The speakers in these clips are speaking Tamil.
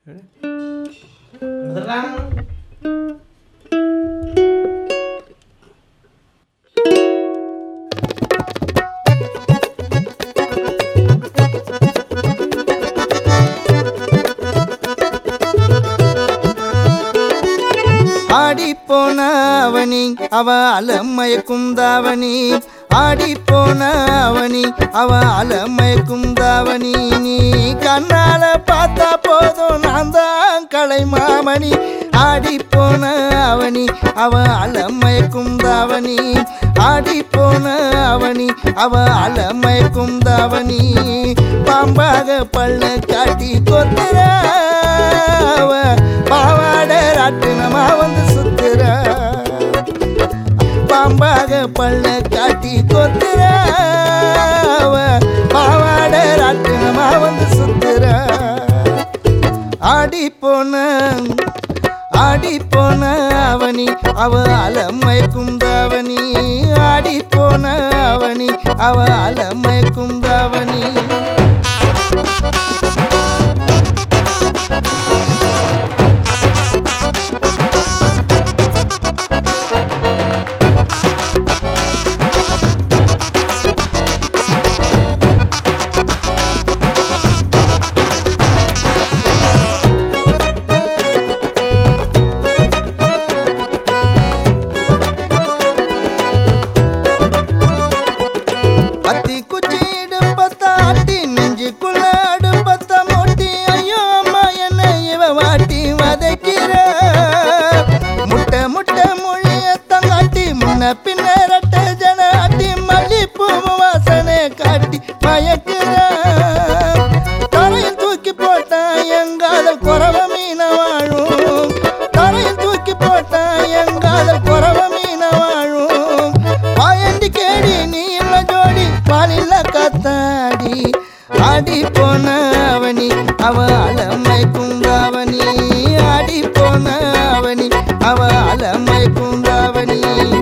ஆடிப்போன அவனி அவ அலமயக்கும் தாவணி, ஆடிப்போன அவனி அவ அலமயக்கும் தாவணி. நீ கண்ணால பார்த்தா போதும் நான் தான் கலைமாமணி. ஆடிப்போன அவனி அவ அலமயக்கும் தாவணி, ஆடிப்போன அவனி அவ அலமயக்கும் தாவணி. பாம்பாக பல்ல காட்டி கொத்துற அவ பாவாட ராட்டினமா வந்து சுத்துற. பாம்பாக பல்ல காட்டி கொத்துற அவ பாவாட ராட்டினமா வந்து சுத்துற. ஆடிப்போன அவனி அவ அலமயக்கும் தாவணி, ஆடிப்போன அவனி அவ அலமயக்கும் தாவணி. பின்னரட்ட ஜனாட்டி மல்லிப்பூ வாசனை காட்டி மயக்குற. தரையில் தூக்கி போட்டா எங்காதல் குறவ மீன வாழும், தரையில் தூக்கி போட்டா எங்காதல் குறவ மீன வாழும். பாயண்டி கேடி நீ இல்ல ஜோடி பாலில்ல காத்தாடி. ஆடிப்போன அவனி அவ அலமயக்கும் தாவணி, ஆடிப்போன அவனி அவ அலமயக்கும் தாவணி.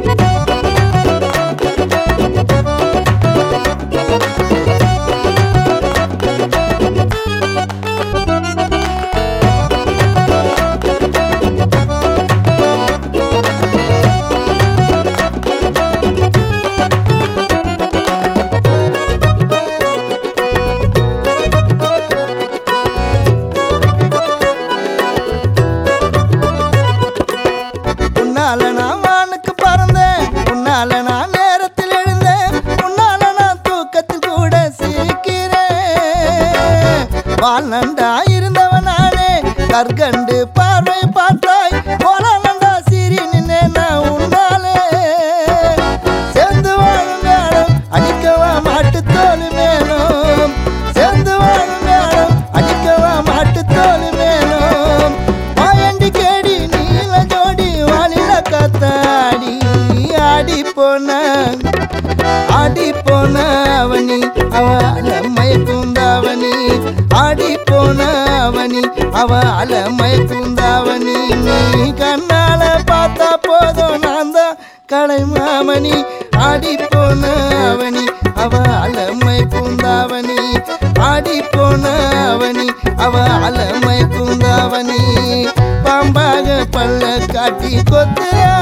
உன்னால நான் வானுக்கு பறந்தேன், உன்னால நான் நேரத்தில் எழுந்தேன், உன்னால நான் தூக்கத்தில் கூட சிரிக்கிறேன். வாழ்நண்டா இருந்தவன் நானே கற்கண்டு பார்வை பார்த்தாய் போலண்டா சிரி நின்னே நான் உன்னாலே. சேர்ந்து வாழும் மேடம் அடிக்கவா மாட்டு தோல் மேலும், சேர்ந்து வாழும் மேடம் அடிக்கவா மாட்டு தோல் மேலும். பாயண்டி கேடி நீல ஜோடி வாலில காத்தாடி. ஆடிப்போன அவனி அவ அலமயக்கும் தாவணி, ஆடிப்போன அவனி அவ அலமயக்கும் தாவணி. நீ கண்ணால பார்த்தா போதும் நான் தான் கலைமாமணி. ஆடிப்போன அவனி அவ அலமயக்கும் தாவணி, ஆடிப்போன அவனி அவ அலமயக்கும் தாவணி. பாம்பாக பல்ல காட்டி கொத்துற